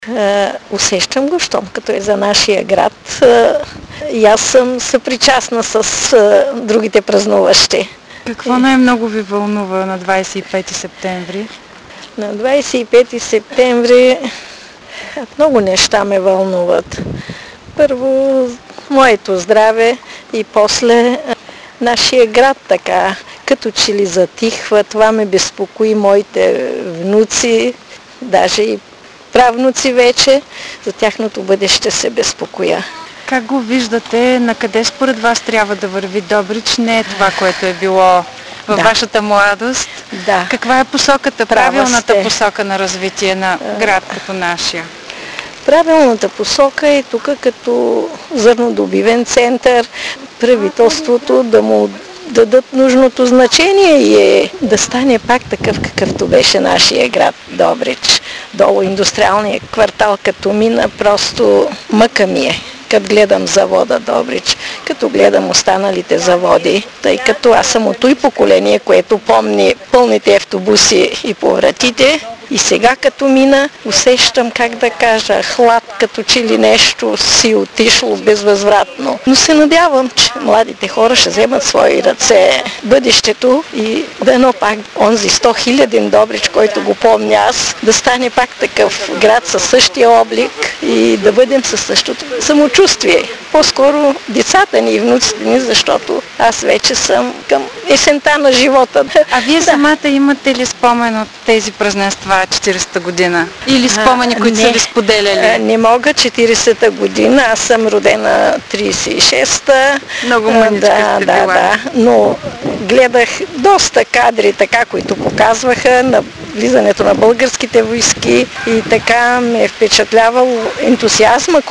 Усещам го, щом като е за нашия град. И аз съм съпричастна с другите празнуващи. Какво най-много ви вълнува на 25 септември? На 25 септември много неща ме вълнуват. Първо, моето здраве и после нашия град така, като че ли затихва. Това ме безпокои, моите внуци, даже и правнуци вече, за тяхното бъдеще се безпокоя. Как го виждате? На къде според вас трябва да върви Добрич? Не е това, което е било във вашата младост. Да. Каква е посоката, правилната посока на развитие на град като нашия? Правилната посока е тук като зърнодобивен център, правителството да му дадат нужното значение и да стане пак такъв, какъвто беше нашия град Добрич. Долу индустриалния квартал, като мина, просто мъка ми е. Като гледам завода Добрич, като гледам останалите заводи, тъй като аз съм от той поколение, което помни пълните автобуси и по вратите. И сега като мина, усещам, как да кажа, хлад, като че ли нещо си отишло безвъзвратно. Но се надявам, че младите хора ще вземат свои ръце бъдещето и дано пак онзи 100 000 Добрич, който го помня аз, да стане пак такъв град със същия облик и да бъдем със същото самочувствие. По-скоро децата ни и внуците ни, защото аз вече съм към есента на живота. А вие самата имате ли спомен от тези празненства 40-та година? Или спомени, които са ви споделяли? Не мога 40-та година. Аз съм родена 36-та. Много мъничка сте била. Да. Но гледах доста кадри, така, които показваха на влизането на българските войски и така ме е впечатлявал ентусиазма,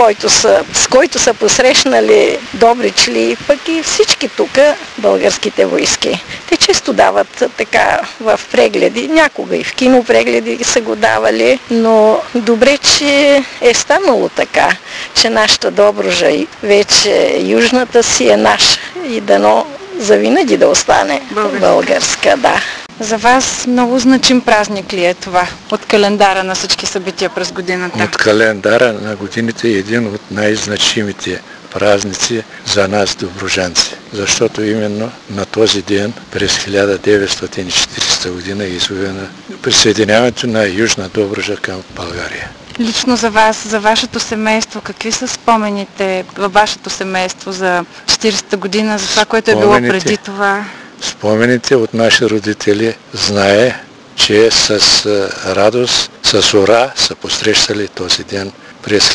с който са посрещнали добричли, пък и всички тук българските войски. Те често дават така в прегледи, някога и в кинопрегледи са го давали, но добре, че е станало така, че нашата Добруджа вече южната си е наша и дано завинаги да остане българска, да. За вас много значим празник ли е това от календара на всички събития през годината? От календара на годините е един от най-значимите празници за нас, добруджанци. Защото именно на този ден през 1940 година е извоена присъединяването на Южна Добруджа към България. Лично за вас, за вашето семейство, какви са спомените във вашето семейство за 40-та година, за това, което е било преди това? Спомените от наши родители знае, че с радост, с ура са посрещали този ден през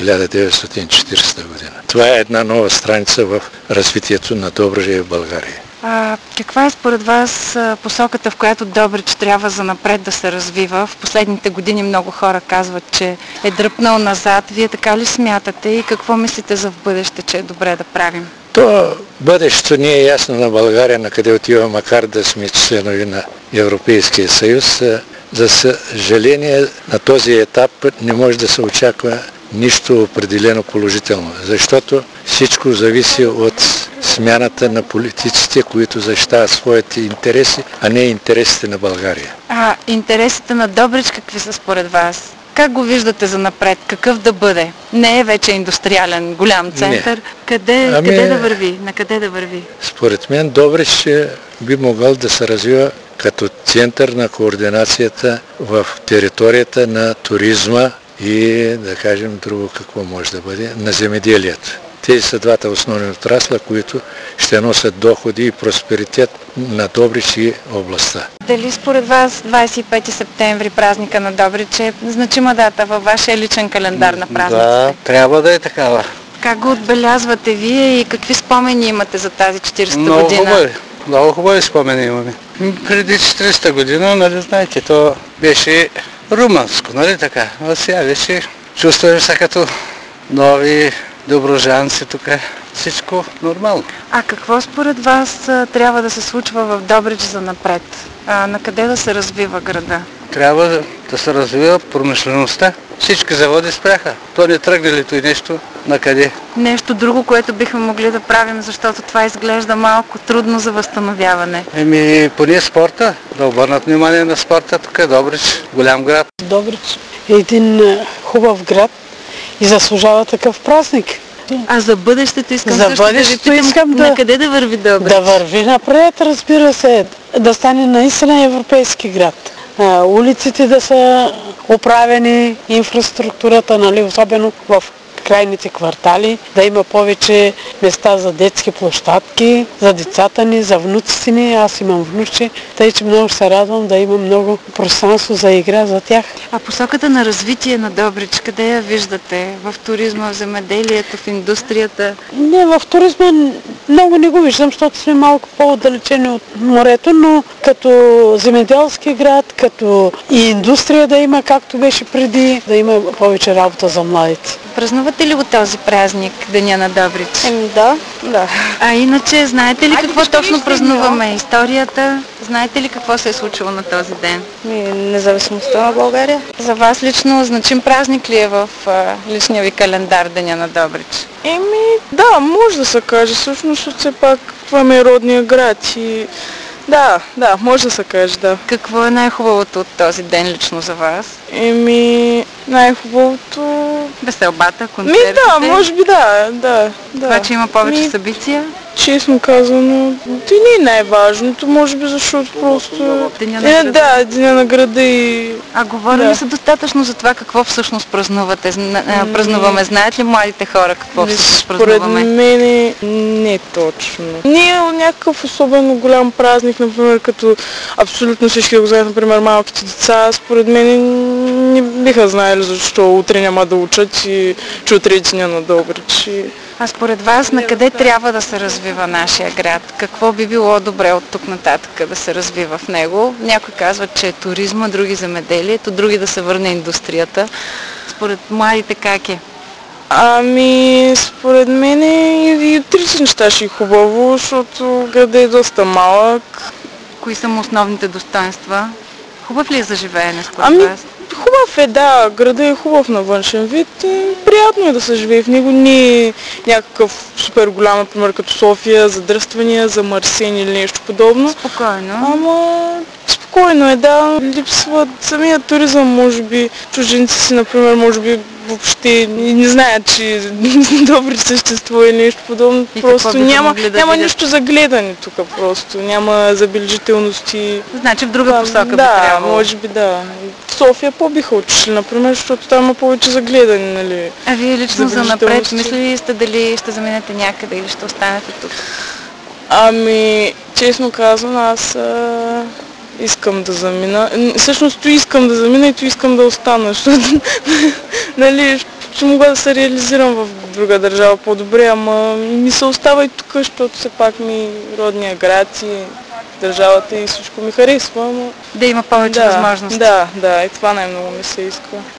1940 година. Това е една нова страница в развитието на Добруджа в България. Каква е според вас посоката, в която Добрич трябва занапред да се развива? В последните години много хора казват, че е дръпнал назад. Вие така ли смятате и какво мислите за в бъдеще, че е добре да правим? То бъдещето не е ясно на България, на къде отива, макар да сме членови на Европейския съюз. За съжаление, на този етап не може да се очаква нищо определено положително, защото всичко зависи от смяната на политиците, които защитават своите интереси, а не интересите на България. Интересите на Добрич какви са според вас? Как го виждате за напред? Какъв да бъде? Не е вече индустриален голям център. Къде да върви? На къде да върви? Според мен Добрич би могъл да се развива като център на координацията в територията на туризма и, да кажем, друго какво може да бъде, на земеделието. Тези са двата основни отрасла, които ще носят доходи и просперитет на Добрич и областта. Дали според вас 25 септември, празника на Добрич, е значима дата във вашия личен календар на празниците? Да, трябва да е такава. Как го отбелязвате вие и какви спомени имате за тази 40-та година? Много хубави спомени имаме. Преди 40-та година, нали знаете, то беше румънско, нали така? А сега вече чувстваме се като нови добруджанци тук. Всичко нормално. Какво според вас трябва да се случва в Добрич за напред? На къде да се развива града? Трябва да се развива промишлеността. Всички заводи спряха. То не тръгне ли и нещо на къде? Нещо друго, което бихме могли да правим, защото това изглежда малко трудно за възстановяване. Поне спорта. Да обърнат внимание на спорта. Тук е Добрич, голям град. Добрич е един хубав град, и заслужава такъв празник. А за бъдещето искам За също бъдещето да ви питам, искам на къде да върви Добрич? Да върви напред, разбира се, да стане наистина европейски град. Улиците да са оправени, инфраструктурата, нали, особено в крайните квартали, да има повече места за детски площадки, за децата ни, за внуците ни. Аз имам внучи, тъй че много се радвам да има много пространство за игра за тях. А посоката на развитие на Добрич, къде я виждате? В туризма, в земеделието, в индустрията? Не, в туризма много не го виждам, защото сме малко по-отдалечени от морето, но като земеделски град, като и индустрия да има, както беше преди, да има повече работа за младите. Празнувате ли го този празник, Деня на Добрич? Да. А иначе, знаете ли какво точно празнуваме? Историята? Знаете ли какво се е случило на този ден? Независимостта на България. За вас лично значим празник ли е в личния ви календар Деня на Добрич? Да, може да се каже, всъщност все пак това ми е родния град и да, може да се каже, да. Какво е най-хубавото от този ден лично за вас? Най-хубавото... Веселбата, концертите? Да, може би да. Това, че има повече събития? Честно казано, не е най-важното, може би, защото просто... Деня на града? Да, Деня на града и... А говорим ли се достатъчно за това какво всъщност празнувате? Празнуваме? Знаят ли младите хора какво всъщност празнуваме? Според мен не точно. Не е някакъв особено голям празник, например, като абсолютно всички го знаят, например, малките деца. Според мен не биха знаели защо утре няма да учат и че утре е Деня на Добрич. А според вас, на къде трябва да се развива нашия град? Какво би било добре от тук нататък да се развива в него? Някои казват, че е туризма, други земеделието, други да се върне индустрията. Според младите как е? Според мен и трите неща ще е хубаво, защото градът е доста малък. Кои са му основните достоинства? Хубав ли е за живеене според вас? Хубав е, да. Градът е хубав на външен вид. Приятно е да се живее в него. Не е някакъв супер голям, например, като София, задръствания, замърсени или нещо подобно. Спокойно. Спокойно е, да. Липсва самия туризъм, може би. Чужденци си, например, може би въобще не знаят, че Добрич съществува или нещо подобно. И просто няма нищо за гледане тук, просто. Няма забележителности. Значи в друга посока би трябвало. трябвало. Да, може би да. В София по-биха отишли, например, защото там има повече за гледане, нали. А вие лично за напред, мислили сте дали ще заминете някъде или ще останете тук? Честно казвам, аз искам да замина. Всъщност то искам да замина и то искам да остана, защото нали, ще мога да се реализирам в друга държава по-добре, ама ми се остава и тук, защото все пак ми родния град и държавата и всичко ми харесва. Да има повече възможности. Да, и това най-много ми се иска.